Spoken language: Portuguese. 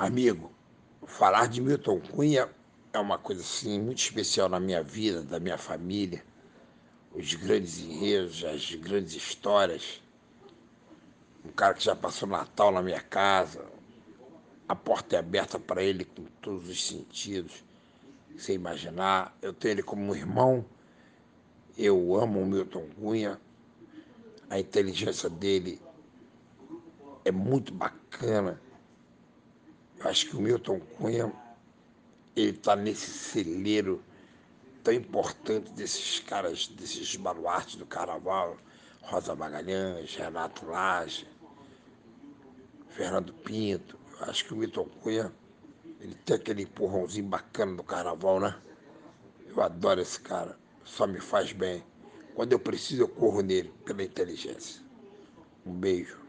Amigo, falar de Milton Cunha é uma coisa assim muito especial na minha vida, da minha família, os grandes enredos, as grandes histórias. Um cara que já passou Natal na minha casa, a porta é aberta para ele com todos os sentidos, sem imaginar. Eu tenho ele como um irmão, eu amo o Milton Cunha, a inteligência dele é muito bacana. Eu acho que o Milton Cunha, ele está nesse celeiro tão importante desses caras, desses baluartes do carnaval, Rosa Magalhães, Renato Lage, Fernando Pinto. Eu acho que o Milton Cunha, ele tem aquele empurrãozinho bacana do carnaval, né? Eu adoro esse cara, só me faz bem. Quando eu preciso, eu corro nele, pela inteligência. Um beijo.